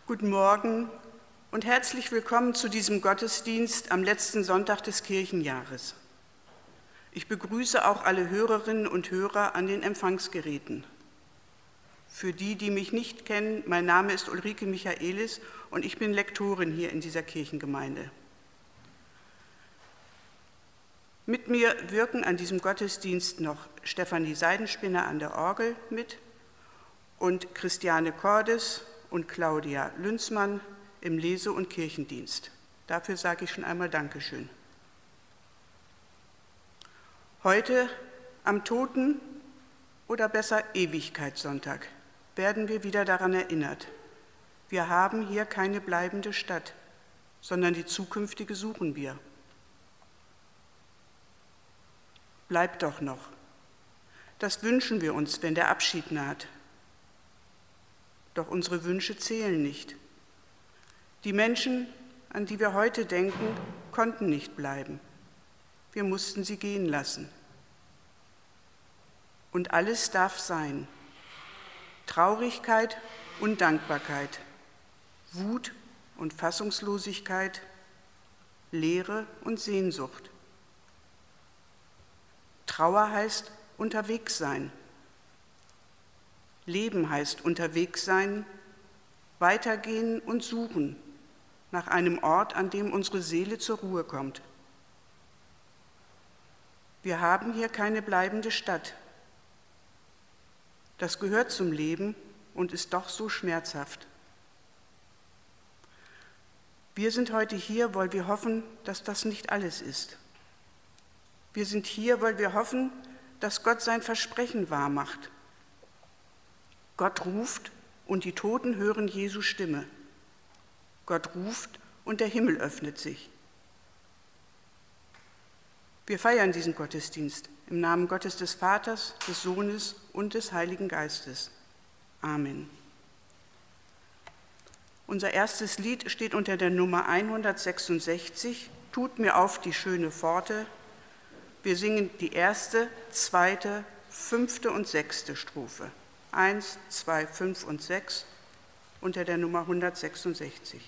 Guten Morgen und herzlich willkommen zu diesem Gottesdienst am letzten Sonntag des Kirchenjahres. Ich begrüße auch alle Hörerinnen und Hörer an den Empfangsgeräten. Für die, die mich nicht kennen, mein Name ist Ulrike Michaelis und ich bin Lektorin hier in dieser Kirchengemeinde. Mit mir wirken an diesem Gottesdienst noch Stefanie Seidenspinner an der Orgel mit und Christiane Cordes und Claudia Lünzmann im Lese- und Kirchendienst. Dafür sage ich schon einmal Dankeschön. Heute, am Toten- oder besser Ewigkeitssonntag, werden wir wieder daran erinnert. Wir haben hier keine bleibende Stadt, sondern die zukünftige suchen wir. Bleibt doch noch. Das wünschen wir uns, wenn der Abschied naht. Doch unsere Wünsche zählen nicht. Die Menschen, an die wir heute denken, konnten nicht bleiben. Wir mussten sie gehen lassen. Und alles darf sein. Traurigkeit und Dankbarkeit, Wut und Fassungslosigkeit, Leere und Sehnsucht. Trauer heißt unterwegs sein. Leben heißt unterwegs sein, weitergehen und suchen nach einem Ort, an dem unsere Seele zur Ruhe kommt. Wir haben hier keine bleibende Stadt. Das gehört zum Leben und ist doch so schmerzhaft. Wir sind heute hier, weil wir hoffen, dass das nicht alles ist. Wir sind hier, weil wir hoffen, dass Gott sein Versprechen wahrmacht. Gott ruft und die Toten hören Jesu Stimme. Gott ruft und der Himmel öffnet sich. Wir feiern diesen Gottesdienst im Namen Gottes des Vaters, des Sohnes und des Heiligen Geistes. Amen. Unser erstes Lied steht unter der Nummer 166, Tut mir auf die schöne Pforte. Wir singen die erste, zweite, 5. und 6. Strophe. 1, 2, 5 und 6 unter der Nummer 166.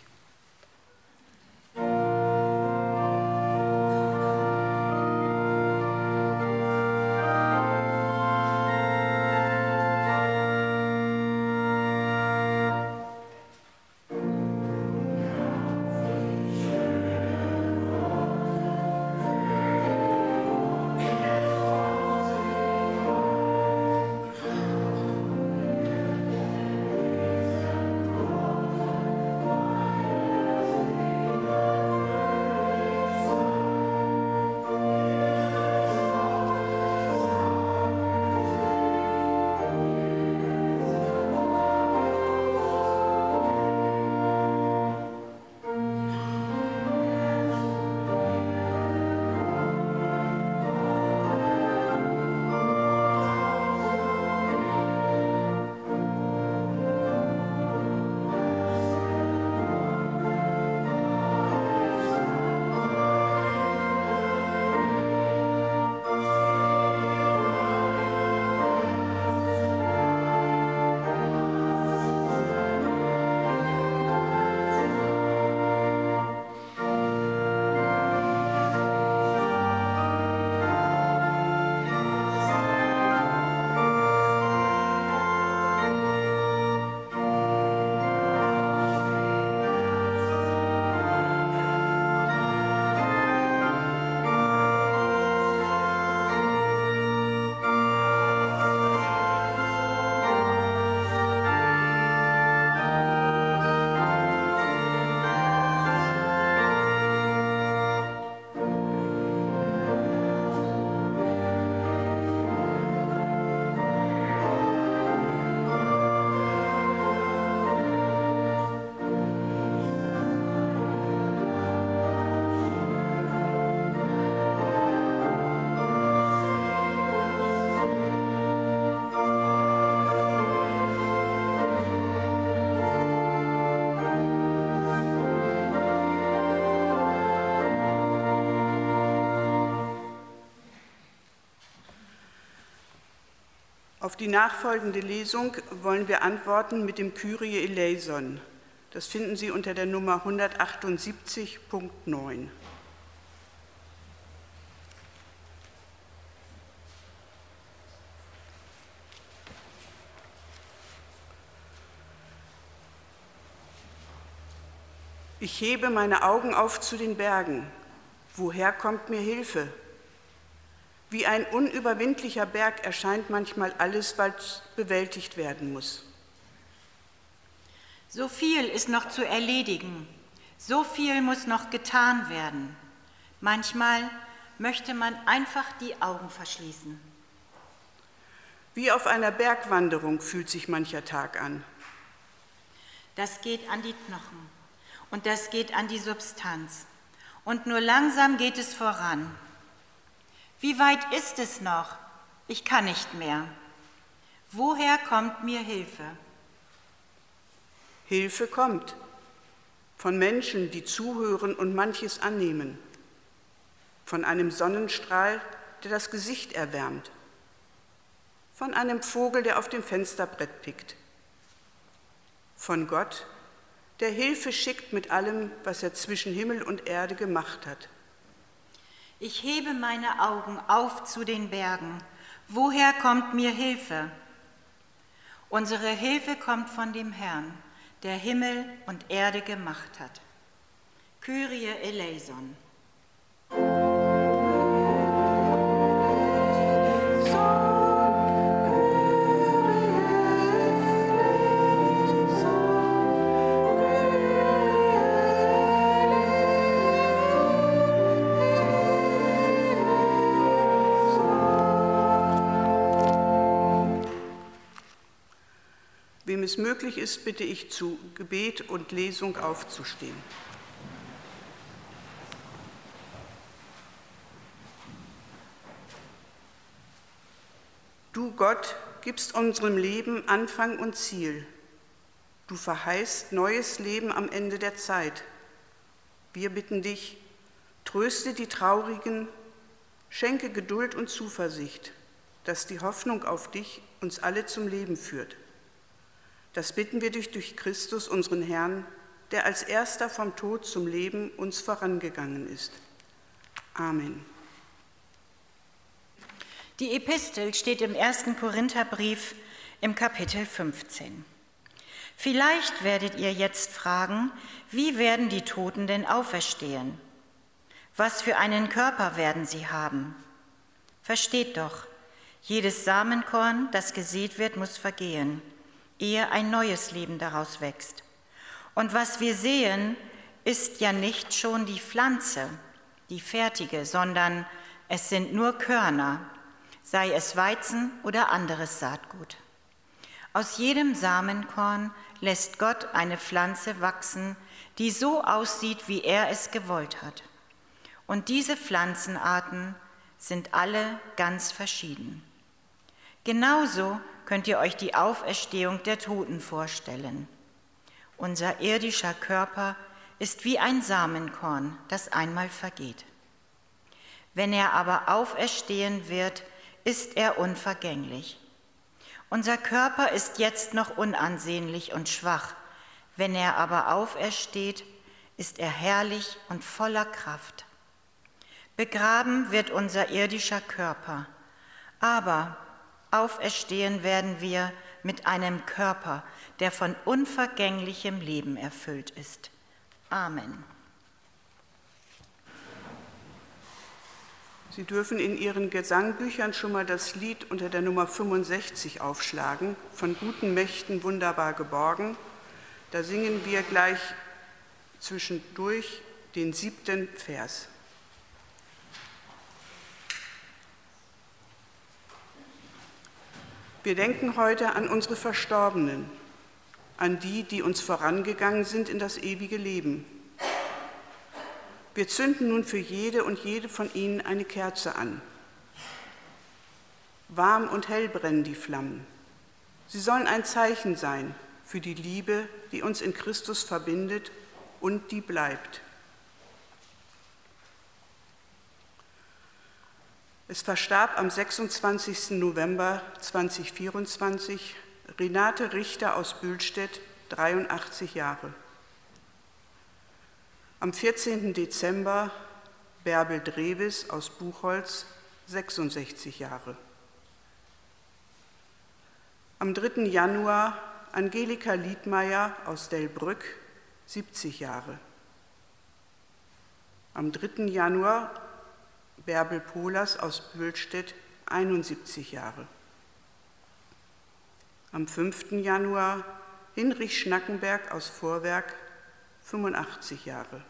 Auf die nachfolgende Lesung wollen wir antworten mit dem Kyrie eleison. Das finden Sie unter der Nummer 178.9. Ich hebe meine Augen auf zu den Bergen. Woher kommt mir Hilfe? Wie ein unüberwindlicher Berg erscheint manchmal alles, was bewältigt werden muss. So viel ist noch zu erledigen, so viel muss noch getan werden. Manchmal möchte man einfach die Augen verschließen. Wie auf einer Bergwanderung fühlt sich mancher Tag an. Das geht an die Knochen und das geht an die Substanz. Und nur langsam geht es voran. Wie weit ist es noch? Ich kann nicht mehr. Woher kommt mir Hilfe? Hilfe kommt von Menschen, die zuhören und manches annehmen. Von einem Sonnenstrahl, der das Gesicht erwärmt. Von einem Vogel, der auf dem Fensterbrett pickt. Von Gott, der Hilfe schickt mit allem, was er zwischen Himmel und Erde gemacht hat. Ich hebe meine Augen auf zu den Bergen. Woher kommt mir Hilfe? Unsere Hilfe kommt von dem Herrn, der Himmel und Erde gemacht hat. Kyrie eleison. Wem es möglich ist, bitte ich zu Gebet und Lesung aufzustehen. Du, Gott, gibst unserem Leben Anfang und Ziel. Du verheißt neues Leben am Ende der Zeit. Wir bitten dich, tröste die Traurigen, schenke Geduld und Zuversicht, dass die Hoffnung auf dich uns alle zum Leben führt. Das bitten wir dich durch Christus, unseren Herrn, der als erster vom Tod zum Leben uns vorangegangen ist. Amen. Die Epistel steht im 1. Korintherbrief im Kapitel 15. Vielleicht werdet ihr jetzt fragen, wie werden die Toten denn auferstehen? Was für einen Körper werden sie haben? Versteht doch, jedes Samenkorn, das gesät wird, muss vergehen, ehe ein neues Leben daraus wächst. Und was wir sehen, ist ja nicht schon die Pflanze, die fertige, sondern es sind nur Körner, sei es Weizen oder anderes Saatgut. Aus jedem Samenkorn lässt Gott eine Pflanze wachsen, die so aussieht, wie er es gewollt hat. Und diese Pflanzenarten sind alle ganz verschieden. Genauso könnt ihr euch die Auferstehung der Toten vorstellen. Unser irdischer Körper ist wie ein Samenkorn, das einmal vergeht. Wenn er aber auferstehen wird, ist er unvergänglich. Unser Körper ist jetzt noch unansehnlich und schwach. Wenn er aber aufersteht, ist er herrlich und voller Kraft. Begraben wird unser irdischer Körper, aber auferstehen werden wir mit einem Körper, der von unvergänglichem Leben erfüllt ist. Amen. Sie dürfen in Ihren Gesangbüchern schon mal das Lied unter der Nummer 65 aufschlagen, von guten Mächten wunderbar geborgen. Da singen wir gleich zwischendurch den 7. Vers. Wir denken heute an unsere Verstorbenen, an die, die uns vorangegangen sind in das ewige Leben. Wir zünden nun für jede und jede von ihnen eine Kerze an. Warm und hell brennen die Flammen. Sie sollen ein Zeichen sein für die Liebe, die uns in Christus verbindet und die bleibt. Es verstarb am 26. November 2024 Renate Richter aus Bülstedt, 83 Jahre. Am 14. Dezember Bärbel Drewes aus Buchholz, 66 Jahre. Am 3. Januar Angelika Liedmeier aus Delbrück, 70 Jahre. Am 3. Januar Bärbel Pohlers aus Böhlstedt, 71 Jahre. Am 5. Januar Hinrich Schnackenberg aus Vorwerk, 85 Jahre.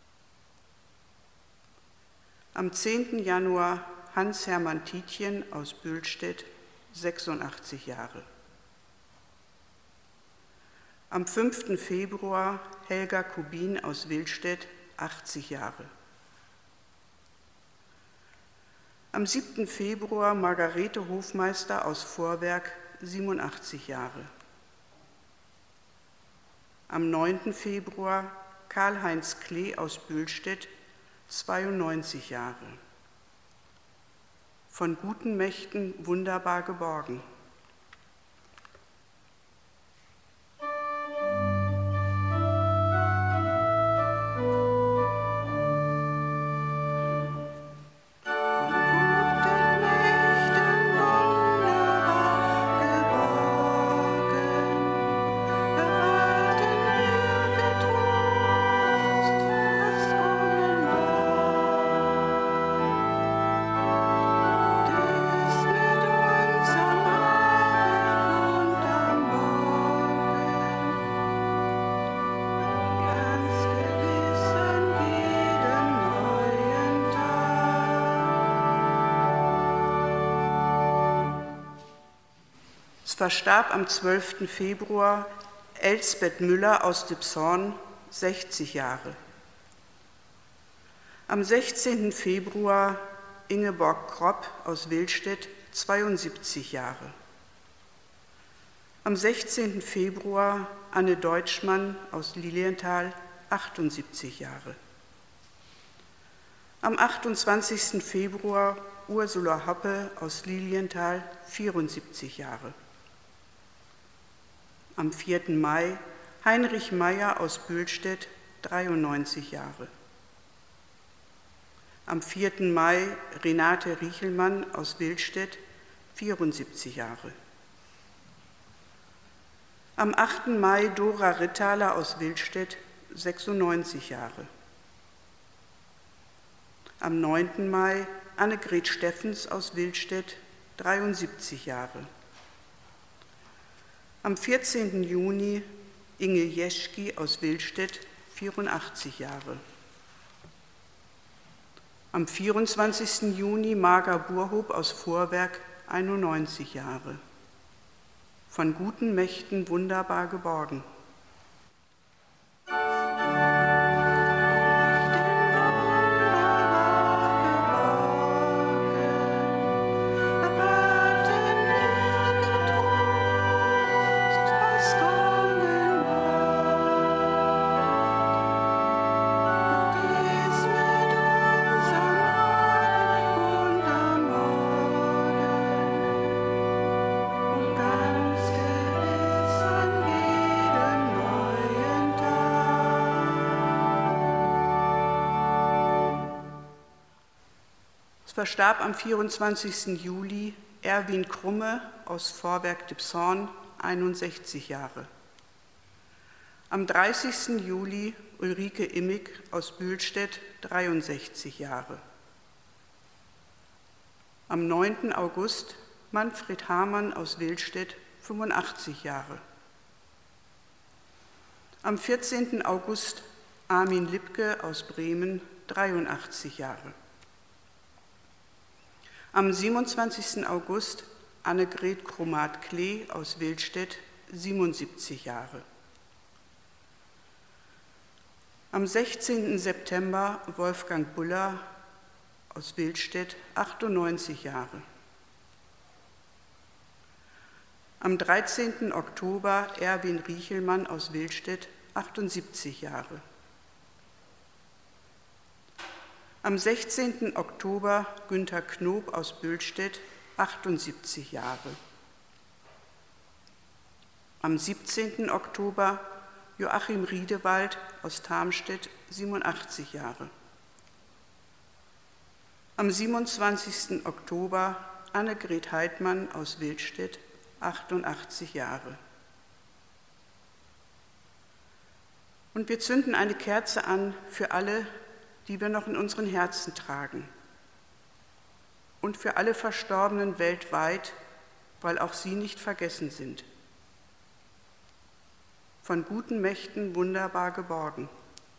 Am 10. Januar Hans-Hermann Tietjen aus Böhlstedt, 86 Jahre. Am 5. Februar Helga Kubin aus Willstedt, 80 Jahre. Am 7. Februar Margarete Hofmeister aus Vorwerk, 87 Jahre. Am 9. Februar Karl-Heinz Klee aus Böhlstedt, 92 Jahre. Von guten Mächten wunderbar geborgen. Es verstarb am 12. Februar Elsbeth Müller aus Dipshorn, 60 Jahre. Am 16. Februar Ingeborg Kropp aus Willstedt, 72 Jahre. Am 16. Februar Anne Deutschmann aus Lilienthal, 78 Jahre. Am 28. Februar Ursula Hoppe aus Lilienthal, 74 Jahre. Am 4. Mai Heinrich Meyer aus Böhlstedt, 93 Jahre. Am 4. Mai Renate Riechelmann aus Willstedt, 74 Jahre. Am 8. Mai Dora Rittaler aus Willstedt, 96 Jahre. Am 9. Mai Annegret Steffens aus Willstedt, 73 Jahre. Am 14. Juni Inge Jeschki aus Willstedt, 84 Jahre. Am 24. Juni Marga Burhob aus Vorwerk, 91 Jahre. Von guten Mächten wunderbar geborgen. Verstarb am 24. Juli Erwin Krumme aus Vorwerk-Dipshorn, 61 Jahre. Am 30. Juli Ulrike Immig aus Böhlstedt, 63 Jahre. Am 9. August Manfred Hamann aus Willstedt, 85 Jahre. Am 14. August Armin Lipke aus Bremen, 83 Jahre. Am 27. August Annegret Kromat-Klee aus Willstedt, 77 Jahre. Am 16. September Wolfgang Buller aus Willstedt, 98 Jahre. Am 13. Oktober Erwin Riechelmann aus Willstedt, 78 Jahre. Am 16. Oktober Günther Knob aus Böhlstedt, 78 Jahre. Am 17. Oktober Joachim Riedewald aus Tarmstedt, 87 Jahre. Am 27. Oktober Annegret Heidmann aus Wildstedt, 88 Jahre. Und wir zünden eine Kerze an für alle, die wir noch in unseren Herzen tragen. Und für alle Verstorbenen weltweit, weil auch sie nicht vergessen sind. Von guten Mächten wunderbar geborgen.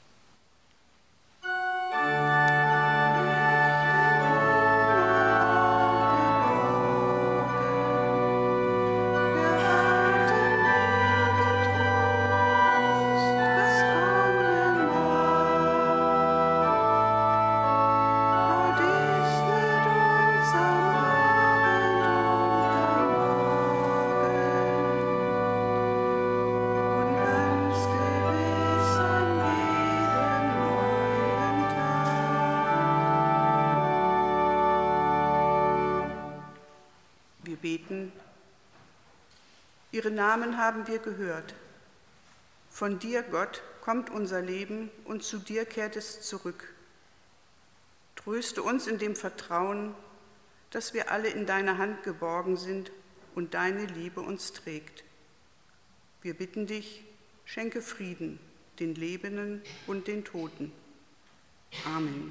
Beten. Ihre Namen haben wir gehört. Von dir, Gott, kommt unser Leben und zu dir kehrt es zurück. Tröste uns in dem Vertrauen, dass wir alle in deiner Hand geborgen sind und deine Liebe uns trägt. Wir bitten dich, schenke Frieden den Lebenden und den Toten. Amen.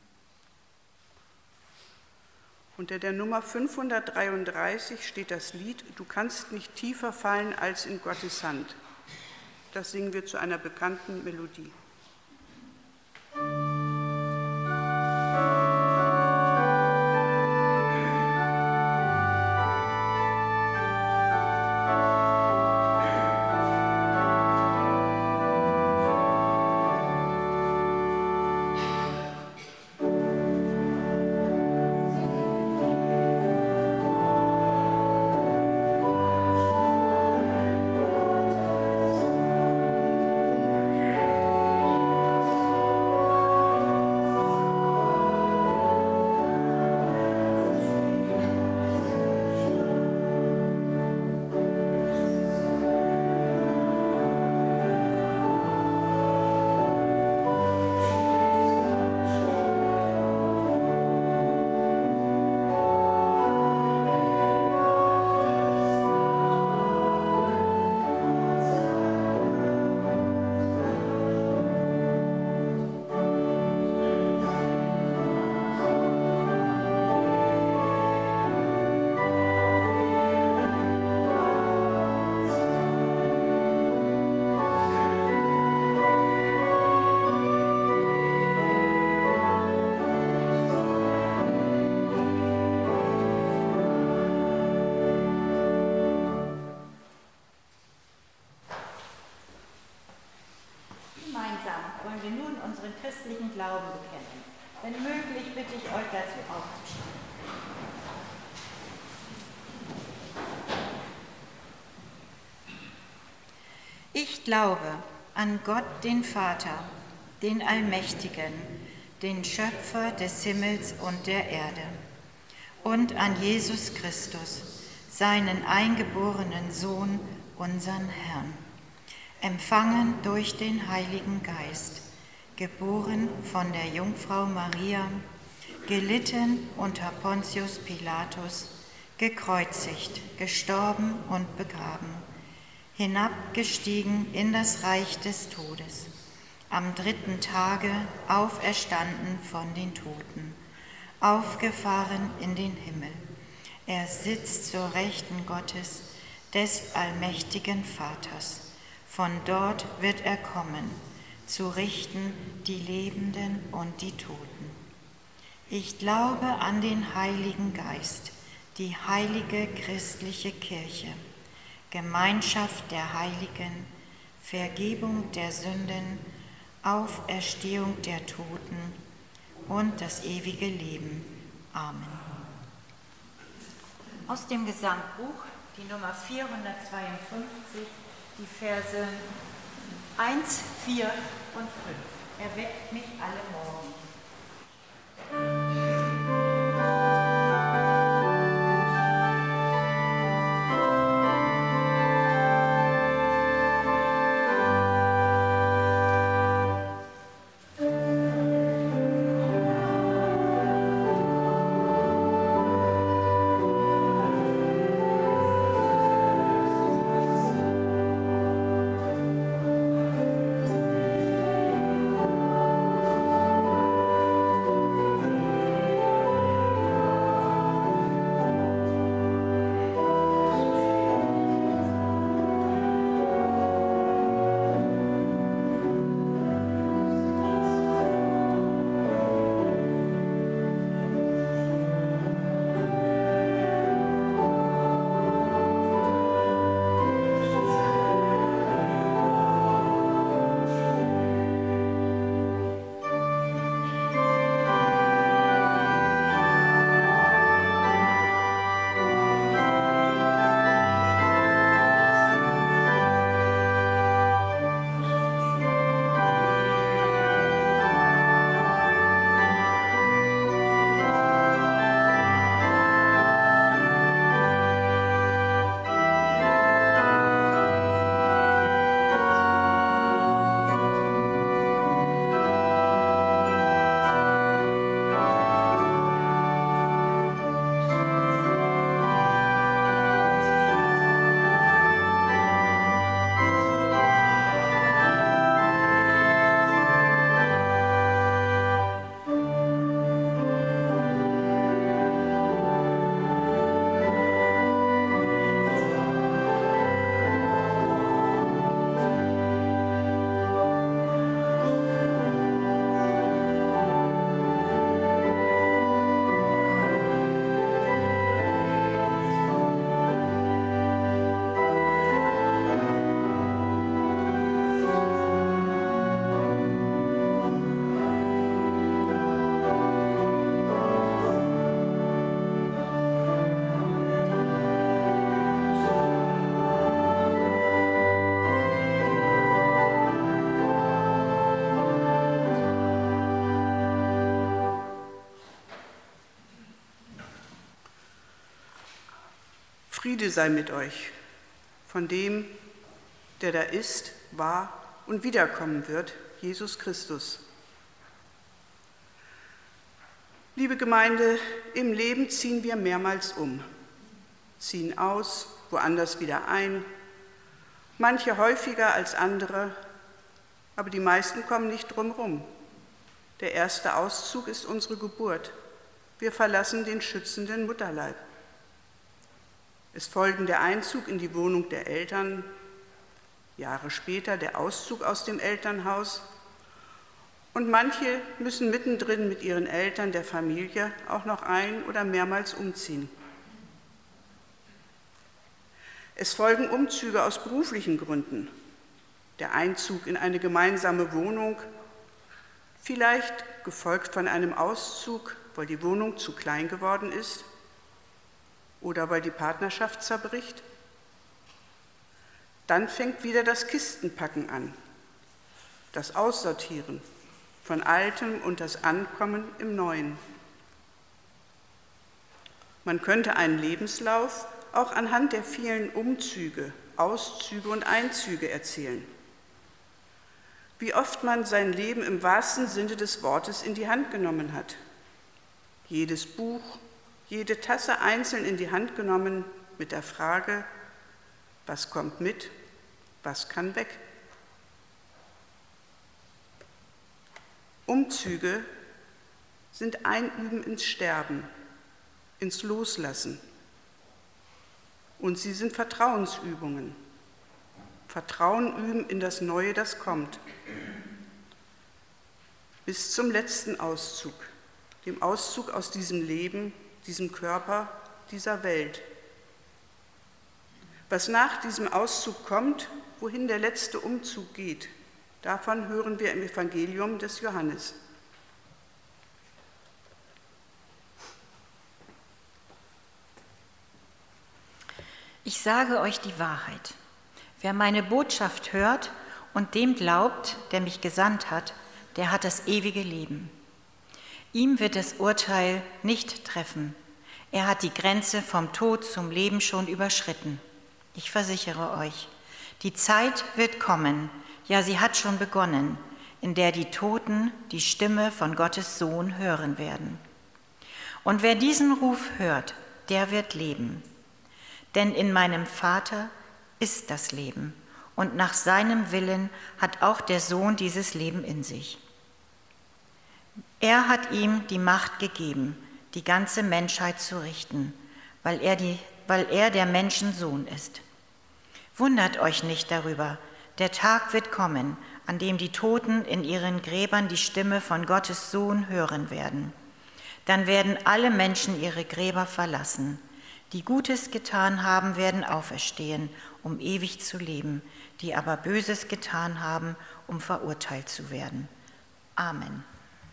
Unter der Nummer 533 steht das Lied »Du kannst nicht tiefer fallen als in Gottes Hand«. Das singen wir zu einer bekannten Melodie. Wollen wir nun unseren christlichen Glauben bekennen. Wenn möglich, bitte ich euch dazu aufzustehen. Ich glaube an Gott, den Vater, den Allmächtigen, den Schöpfer des Himmels und der Erde, und an Jesus Christus, seinen eingeborenen Sohn, unseren Herrn, empfangen durch den Heiligen Geist, geboren von der Jungfrau Maria, gelitten unter Pontius Pilatus, gekreuzigt, gestorben und begraben, hinabgestiegen in das Reich des Todes, am dritten Tage auferstanden von den Toten, aufgefahren in den Himmel. Er sitzt zur Rechten Gottes, des allmächtigen Vaters. Von dort wird er kommen, zu richten die Lebenden und die Toten. Ich glaube an den Heiligen Geist, die heilige christliche Kirche, Gemeinschaft der Heiligen, Vergebung der Sünden, Auferstehung der Toten und das ewige Leben. Amen. Aus dem Gesangbuch, die Nummer 452, die Verse 1, 4 und 5. Erweckt mich alle Morgen. Friede sei mit euch von dem, der da ist, war und wiederkommen wird, Jesus Christus. Liebe Gemeinde, im Leben ziehen wir mehrmals um, ziehen aus, woanders wieder ein, manche häufiger als andere, aber die meisten kommen nicht drum rum. Der erste Auszug ist unsere Geburt. Wir verlassen den schützenden Mutterleib. Es folgen der Einzug in die Wohnung der Eltern, Jahre später der Auszug aus dem Elternhaus, und manche müssen mittendrin mit ihren Eltern, der Familie, auch noch ein- oder mehrmals umziehen. Es folgen Umzüge aus beruflichen Gründen, der Einzug in eine gemeinsame Wohnung, vielleicht gefolgt von einem Auszug, weil die Wohnung zu klein geworden ist oder weil die Partnerschaft zerbricht. Dann fängt wieder das Kistenpacken an, das Aussortieren von Altem und das Ankommen im Neuen. Man könnte einen Lebenslauf auch anhand der vielen Umzüge, Auszüge und Einzüge erzählen. Wie oft man sein Leben im wahrsten Sinne des Wortes in die Hand genommen hat. Jedes Buch, jede Tasse einzeln in die Hand genommen mit der Frage, was kommt mit, was kann weg? Umzüge sind Einüben ins Sterben, ins Loslassen. Und sie sind Vertrauensübungen. Vertrauen üben in das Neue, das kommt. Bis zum letzten Auszug, dem Auszug aus diesem Leben, diesem Körper, dieser Welt. Was nach diesem Auszug kommt, wohin der letzte Umzug geht, davon hören wir im Evangelium des Johannes. Ich sage euch die Wahrheit. Wer meine Botschaft hört und dem glaubt, der mich gesandt hat, der hat das ewige Leben. Ihm wird das Urteil nicht treffen. Er hat die Grenze vom Tod zum Leben schon überschritten. Ich versichere euch, die Zeit wird kommen, ja, sie hat schon begonnen, in der die Toten die Stimme von Gottes Sohn hören werden. Und wer diesen Ruf hört, der wird leben. Denn in meinem Vater ist das Leben, und nach seinem Willen hat auch der Sohn dieses Leben in sich. Er hat ihm die Macht gegeben, die ganze Menschheit zu richten, weil er der Menschensohn ist. Wundert euch nicht darüber, der Tag wird kommen, an dem die Toten in ihren Gräbern die Stimme von Gottes Sohn hören werden. Dann werden alle Menschen ihre Gräber verlassen. Die Gutes getan haben, werden auferstehen, um ewig zu leben, die aber Böses getan haben, um verurteilt zu werden. Amen.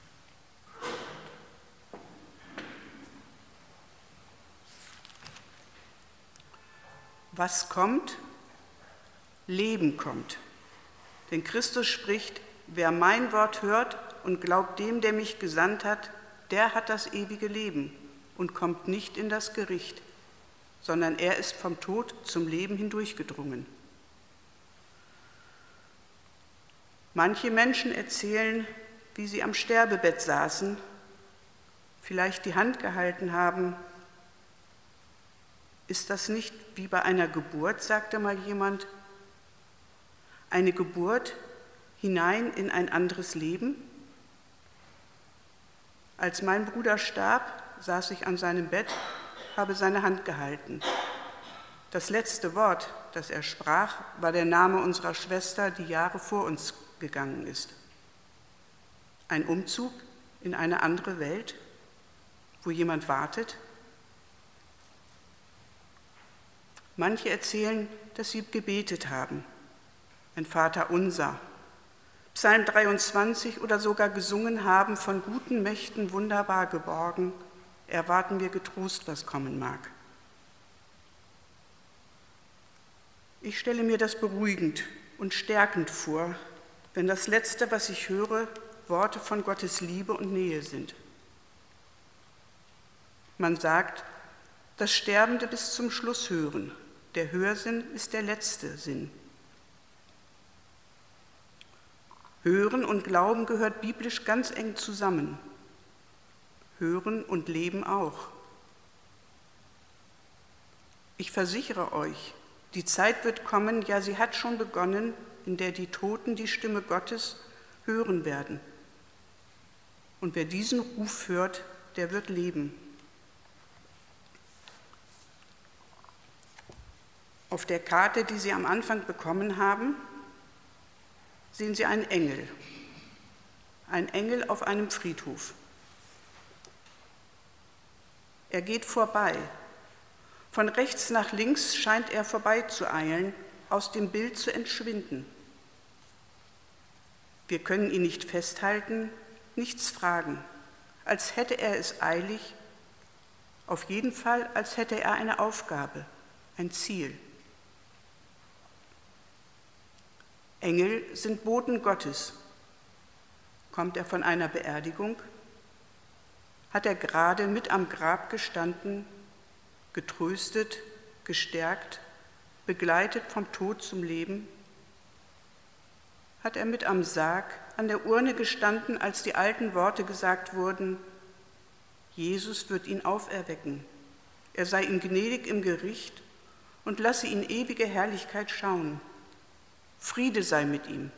Was kommt? Leben kommt. Denn Christus spricht, wer mein Wort hört und glaubt dem, der mich gesandt hat, der hat das ewige Leben und kommt nicht in das Gericht, sondern er ist vom Tod zum Leben hindurchgedrungen. Manche Menschen erzählen, wie sie am Sterbebett saßen, vielleicht die Hand gehalten haben. Ist das nicht wie bei einer Geburt, sagte mal jemand, eine Geburt hinein in ein anderes Leben? Als mein Bruder starb, saß ich an seinem Bett, habe seine Hand gehalten. Das letzte Wort, das er sprach, war der Name unserer Schwester, die Jahre vor uns gegangen ist. Ein Umzug in eine andere Welt, wo jemand wartet. Manche erzählen, dass sie gebetet haben, ein Vaterunser, Psalm 23 oder sogar gesungen haben, von guten Mächten wunderbar geborgen, erwarten wir getrost, was kommen mag. Ich stelle mir das beruhigend und stärkend vor, wenn das Letzte, was ich höre, Worte von Gottes Liebe und Nähe sind. Man sagt, das Sterbende bis zum Schluss hören. Der Hörsinn ist der letzte Sinn. Hören und Glauben gehört biblisch ganz eng zusammen. Hören und Leben auch. Ich versichere euch, die Zeit wird kommen, ja, sie hat schon begonnen, in der die Toten die Stimme Gottes hören werden. Und wer diesen Ruf hört, der wird leben. Auf der Karte, die Sie am Anfang bekommen haben, sehen Sie einen Engel. Ein Engel auf einem Friedhof. Er geht vorbei. Von rechts nach links scheint er vorbeizueilen, aus dem Bild zu entschwinden. Wir können ihn nicht festhalten, nichts fragen, als hätte er es eilig, auf jeden Fall, als hätte er eine Aufgabe, ein Ziel. Engel sind Boten Gottes. Kommt er von einer Beerdigung? Hat er gerade mit am Grab gestanden, getröstet, gestärkt, begleitet vom Tod zum Leben? Hat er mit am Sarg an der Urne gestanden, als die alten Worte gesagt wurden, Jesus wird ihn auferwecken, er sei ihm gnädig im Gericht und lasse ihn ewige Herrlichkeit schauen. Friede sei mit ihm.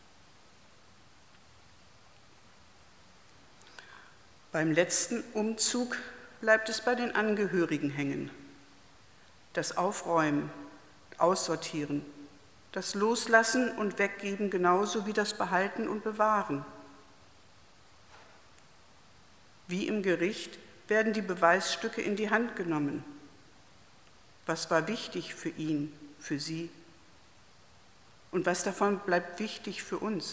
Beim letzten Umzug bleibt es bei den Angehörigen hängen. Das Aufräumen, Aussortieren, das Loslassen und Weggeben genauso wie das Behalten und Bewahren. Wie im Gericht werden die Beweisstücke in die Hand genommen. Was war wichtig für ihn, für sie? Und was davon bleibt wichtig für uns?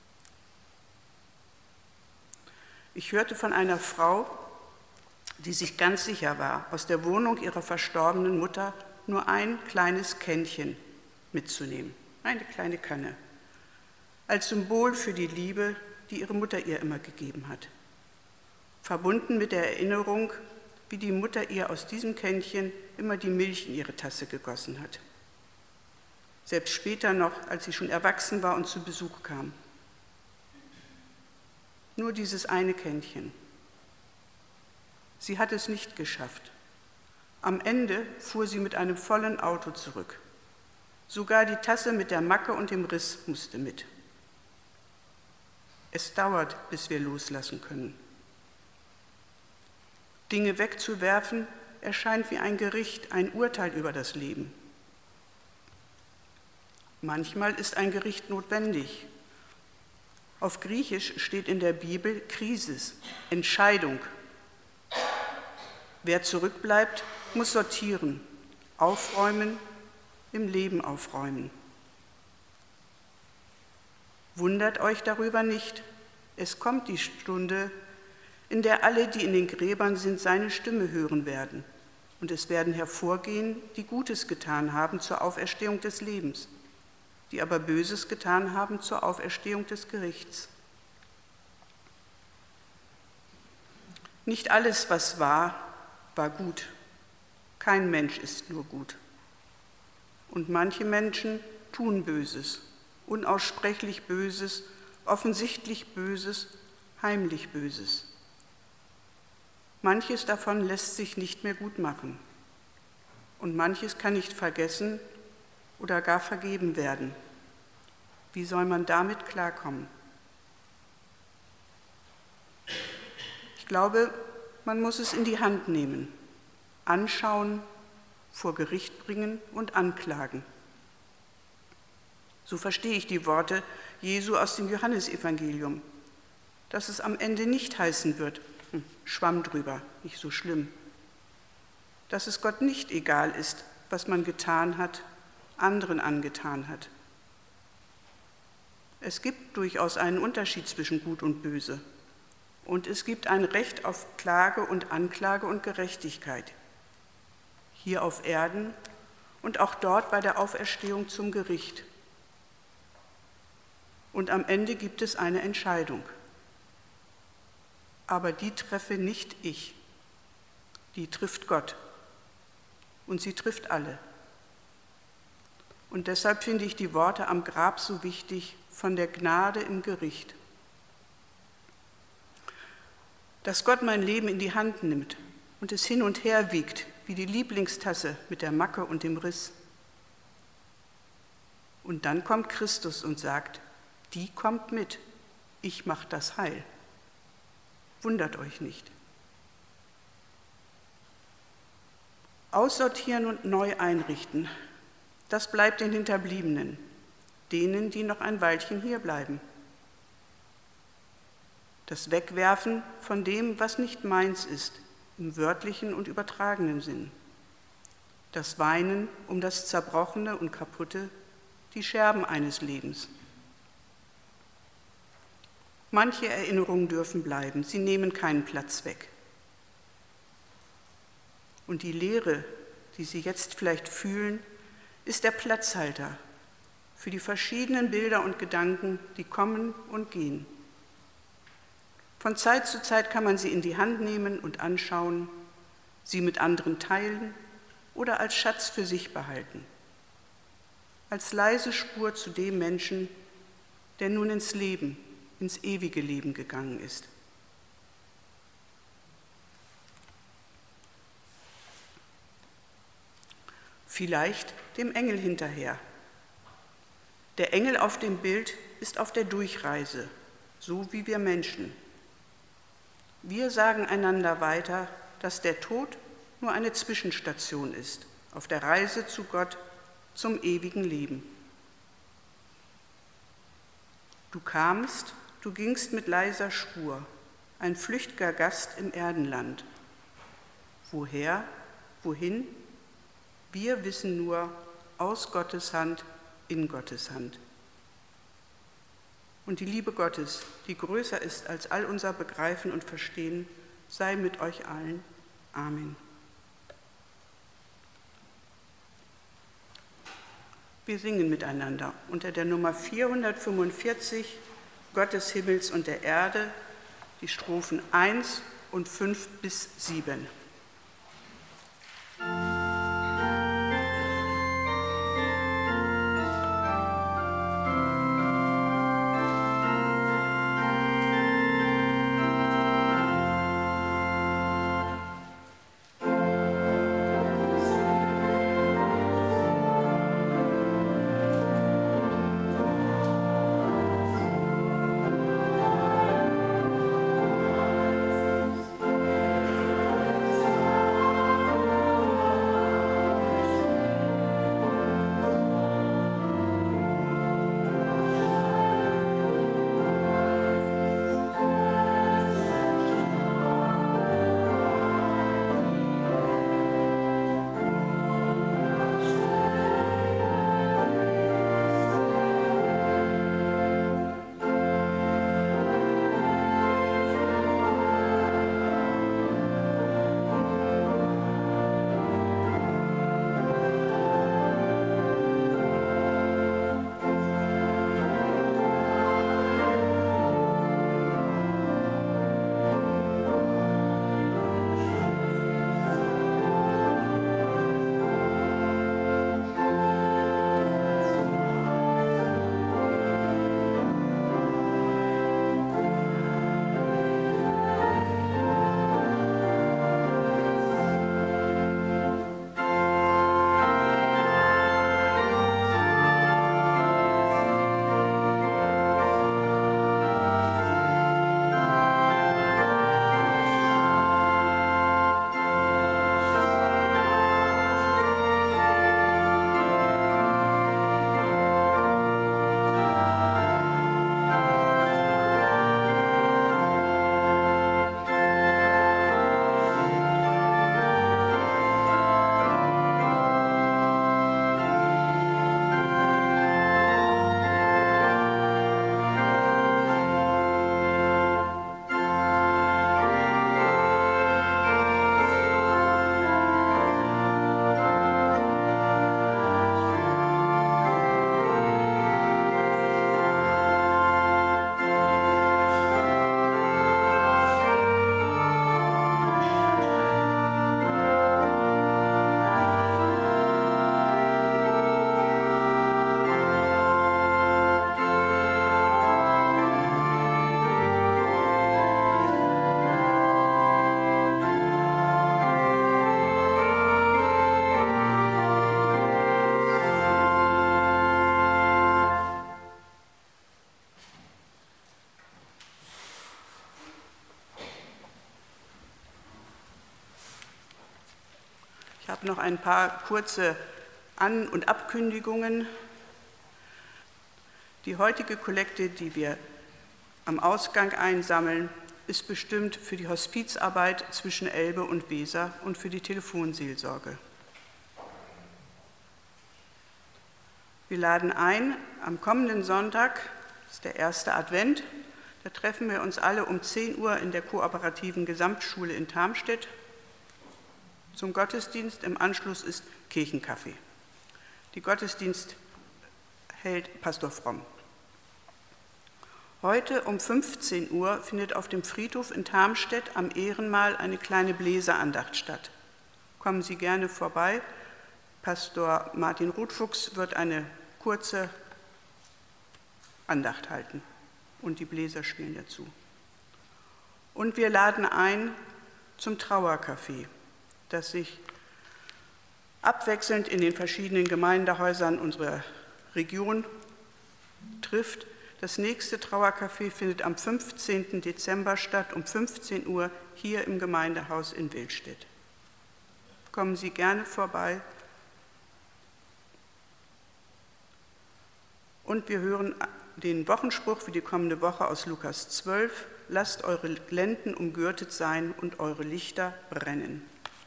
Ich hörte von einer Frau, die sich ganz sicher war, aus der Wohnung ihrer verstorbenen Mutter nur ein kleines Kännchen mitzunehmen, eine kleine Kanne, als Symbol für die Liebe, die ihre Mutter ihr immer gegeben hat. Verbunden mit der Erinnerung, wie die Mutter ihr aus diesem Kännchen immer die Milch in ihre Tasse gegossen hat. Selbst später noch, als sie schon erwachsen war und zu Besuch kam. Nur dieses eine Kännchen. Sie hat es nicht geschafft. Am Ende fuhr sie mit einem vollen Auto zurück. Sogar die Tasse mit der Macke und dem Riss musste mit. Es dauert, bis wir loslassen können. Dinge wegzuwerfen erscheint wie ein Gericht, ein Urteil über das Leben. Manchmal ist ein Gericht notwendig. Auf Griechisch steht in der Bibel Krisis, Entscheidung. Wer zurückbleibt, muss sortieren, aufräumen, im Leben aufräumen. Wundert euch darüber nicht, es kommt die Stunde, in der alle, die in den Gräbern sind, seine Stimme hören werden. Und es werden hervorgehen, die Gutes getan haben zur Auferstehung des Lebens, die aber Böses getan haben zur Auferstehung des Gerichts. Nicht alles, was war, war gut. Kein Mensch ist nur gut. Und manche Menschen tun Böses, unaussprechlich Böses, offensichtlich Böses, heimlich Böses. Manches davon lässt sich nicht mehr gut machen. Und manches kann nicht vergessen oder gar vergeben werden. Wie soll man damit klarkommen? Ich glaube, man muss es in die Hand nehmen, anschauen, vor Gericht bringen und anklagen. So verstehe ich die Worte Jesu aus dem Johannesevangelium, dass es am Ende nicht heißen wird, Schwamm drüber, nicht so schlimm. Dass es Gott nicht egal ist, was man getan hat, anderen angetan hat. Es gibt durchaus einen Unterschied zwischen Gut und Böse. Und es gibt ein Recht auf Klage und Anklage und Gerechtigkeit. Hier auf Erden und auch dort bei der Auferstehung zum Gericht. Und am Ende gibt es eine Entscheidung. Aber die treffe nicht ich, die trifft Gott. und sie trifft alle. Und deshalb finde ich die Worte am Grab so wichtig von der Gnade im Gericht. Dass Gott mein Leben in die Hand nimmt und es hin und her wiegt, wie die Lieblingstasse mit der Macke und dem Riss. Und dann kommt Christus und sagt, die kommt mit, ich mache das heil. Wundert euch nicht. Aussortieren und neu einrichten, das bleibt den Hinterbliebenen, denen, die noch ein Weilchen hier bleiben. Das Wegwerfen von dem, was nicht meins ist, im wörtlichen und übertragenen Sinn. Das Weinen um das Zerbrochene und Kaputte, die Scherben eines Lebens. Manche Erinnerungen dürfen bleiben, sie nehmen keinen Platz weg. Und die Leere, die Sie jetzt vielleicht fühlen, ist der Platzhalter für die verschiedenen Bilder und Gedanken, die kommen und gehen. Von Zeit zu Zeit kann man sie in die Hand nehmen und anschauen, sie mit anderen teilen oder als Schatz für sich behalten. Als leise Spur zu dem Menschen, der nun ins Leben, ins ewige Leben gegangen ist. Vielleicht dem Engel hinterher. Der Engel auf dem Bild ist auf der Durchreise, so wie wir Menschen. Wir sagen einander weiter, dass der Tod nur eine Zwischenstation ist, auf der Reise zu Gott, zum ewigen Leben. Du kamst, du gingst mit leiser Spur, ein flüchtiger Gast im Erdenland. Woher, wohin? Wir wissen nur, aus Gottes Hand, in Gottes Hand. Und die Liebe Gottes, die größer ist als all unser Begreifen und Verstehen, sei mit euch allen. Amen. Wir singen miteinander unter der Nummer 445, Gott des Himmels und der Erde, die Strophen 1 und 5 bis 7. habe noch ein paar kurze An- und Abkündigungen. Die heutige Kollekte, die wir am Ausgang einsammeln, ist bestimmt für die Hospizarbeit zwischen Elbe und Weser und für die Telefonseelsorge. Wir laden ein, am kommenden Sonntag, das ist der erste Advent, da treffen wir uns alle um 10 Uhr in der kooperativen Gesamtschule in Tarmstedt zum Gottesdienst. Im Anschluss ist Kirchenkaffee. Die Gottesdienst hält Pastor Fromm. Heute um 15 Uhr findet auf dem Friedhof in Tarmstedt am Ehrenmal eine kleine Bläserandacht statt. Kommen Sie gerne vorbei. Pastor Martin Rutfuchs wird eine kurze Andacht halten und die Bläser spielen dazu. Und wir laden ein zum Trauercafé, das sich abwechselnd in den verschiedenen Gemeindehäusern unserer Region trifft. Das nächste Trauercafé findet am 15. Dezember statt, um 15 Uhr hier im Gemeindehaus in Wildstedt. Kommen Sie gerne vorbei. Und wir hören den Wochenspruch für die kommende Woche aus Lukas 12. Lasst eure Lenden umgürtet sein und eure Lichter brennen.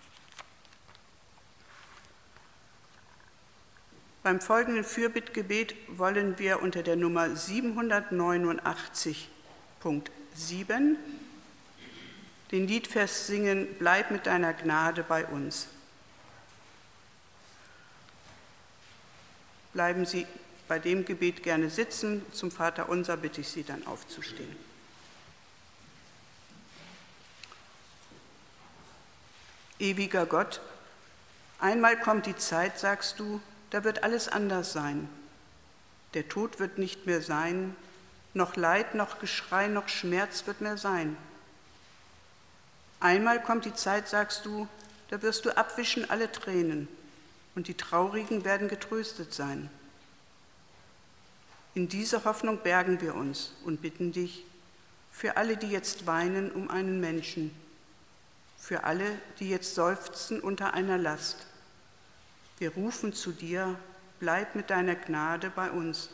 Beim folgenden Fürbittgebet wollen wir unter der Nummer 789.7 den Liedvers singen, Bleib mit deiner Gnade bei uns. Bleiben Sie bei dem Gebet gerne sitzen. Zum Vaterunser bitte ich Sie dann aufzustehen. Ewiger Gott, einmal kommt die Zeit, sagst du, da wird alles anders sein. Der Tod wird nicht mehr sein, noch Leid, noch Geschrei, noch Schmerz wird mehr sein. Einmal kommt die Zeit, sagst du, da wirst du abwischen alle Tränen und die Traurigen werden getröstet sein. In diese Hoffnung bergen wir uns und bitten dich, für alle, die jetzt weinen um einen Menschen, für alle, die jetzt seufzen unter einer Last. Wir rufen zu dir, bleib mit deiner Gnade bei uns.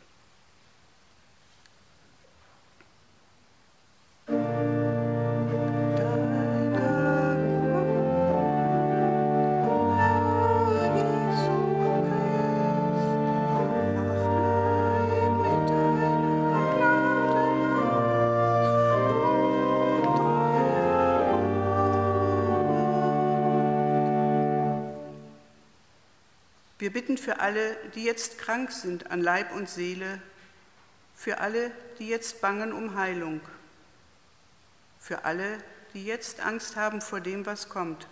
Wir bitten für alle, die jetzt krank sind an Leib und Seele, für alle, die jetzt bangen um Heilung, für alle, die jetzt Angst haben vor dem, was kommt.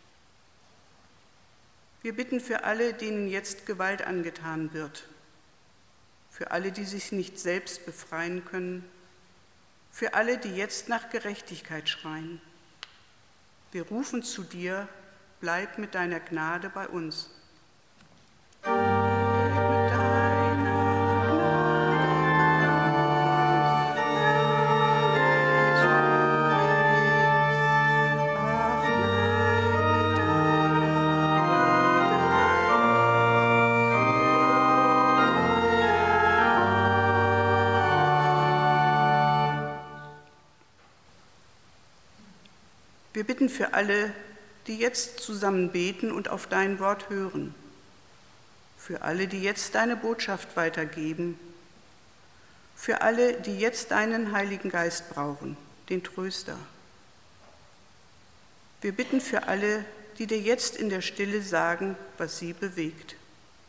Wir bitten für alle, denen jetzt Gewalt angetan wird, für alle, die sich nicht selbst befreien können, für alle, die jetzt nach Gerechtigkeit schreien. Wir rufen zu dir, bleib mit deiner Gnade bei uns. Wir bitten für alle, die jetzt zusammen beten und auf dein Wort hören, für alle, die jetzt deine Botschaft weitergeben, für alle, die jetzt deinen Heiligen Geist brauchen, den Tröster. Wir bitten für alle, die dir jetzt in der Stille sagen, was sie bewegt.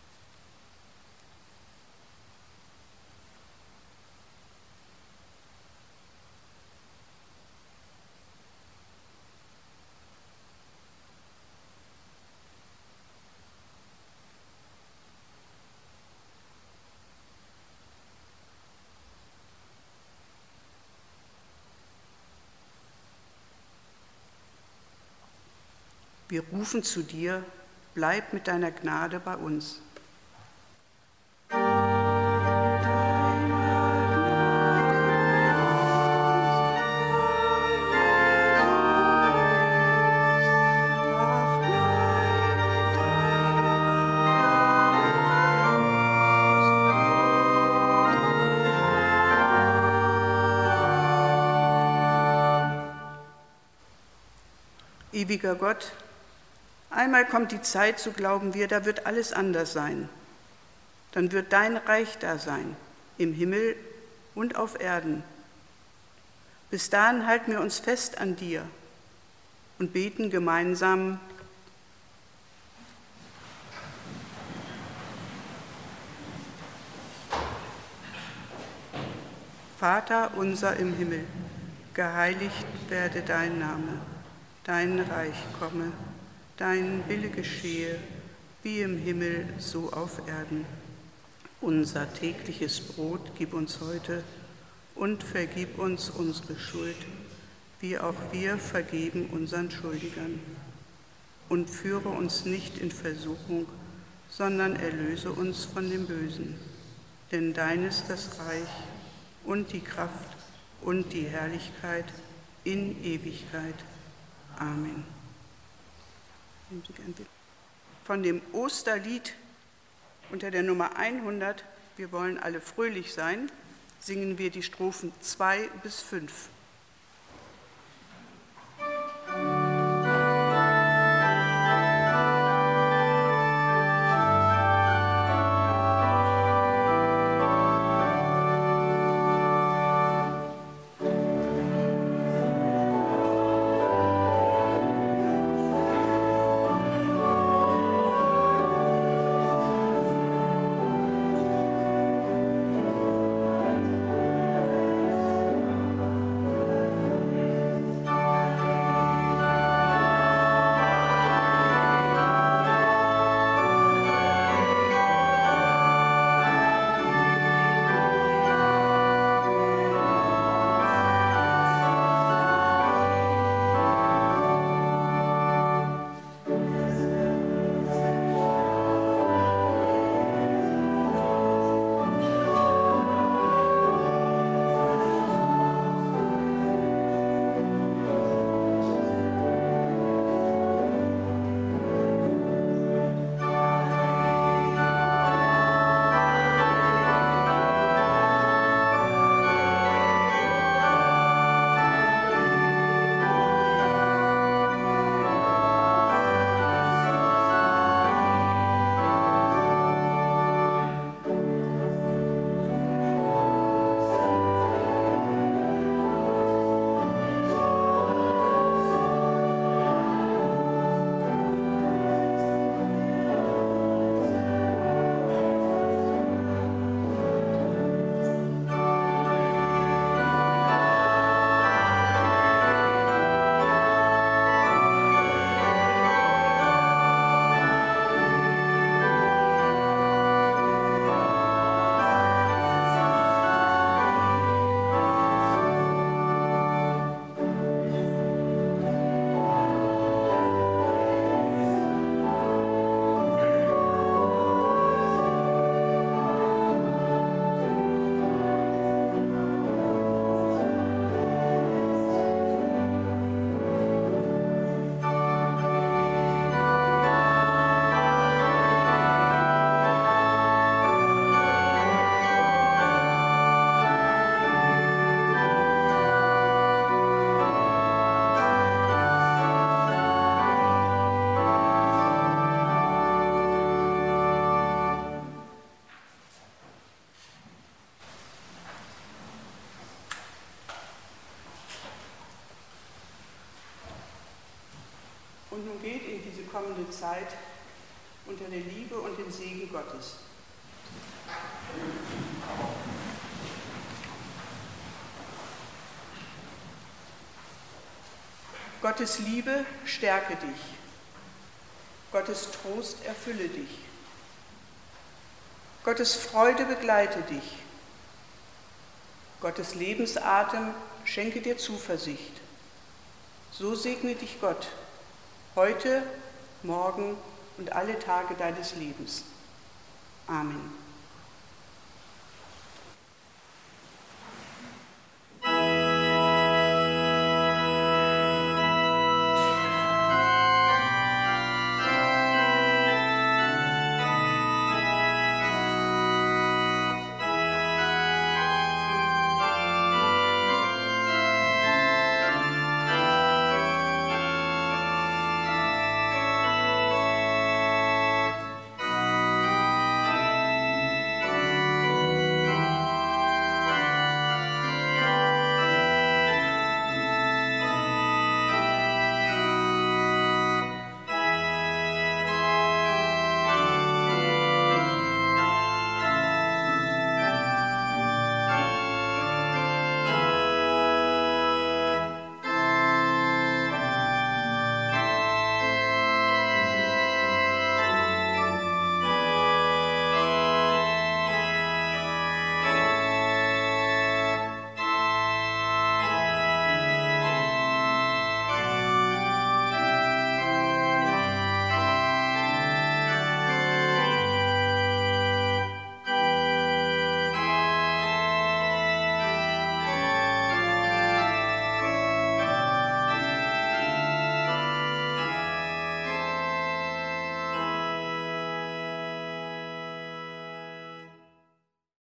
Wir rufen zu dir, bleib mit deiner Gnade bei uns. Ewiger Gott, einmal kommt die Zeit, so glauben wir, da wird alles anders sein. Dann wird dein Reich da sein, im Himmel und auf Erden. Bis dahin halten wir uns fest an dir und beten gemeinsam: Vater unser im Himmel, geheiligt werde dein Name, dein Reich komme, dein Wille geschehe, wie im Himmel, so auf Erden. Unser tägliches Brot gib uns heute und vergib uns unsere Schuld, wie auch wir vergeben unseren Schuldigern. Und führe uns nicht in Versuchung, sondern erlöse uns von dem Bösen. Denn dein ist das Reich und die Kraft und die Herrlichkeit in Ewigkeit. Amen. Von dem Osterlied unter der Nummer 100, wir wollen alle fröhlich sein, singen wir die Strophen 2 bis 5. Und nun geht in diese kommende Zeit unter der Liebe und dem Segen Gottes. Gottes Liebe stärke dich. Gottes Trost erfülle dich. Gottes Freude begleite dich. Gottes Lebensatem schenke dir Zuversicht. So segne dich Gott, heute, morgen und alle Tage deines Lebens. Amen.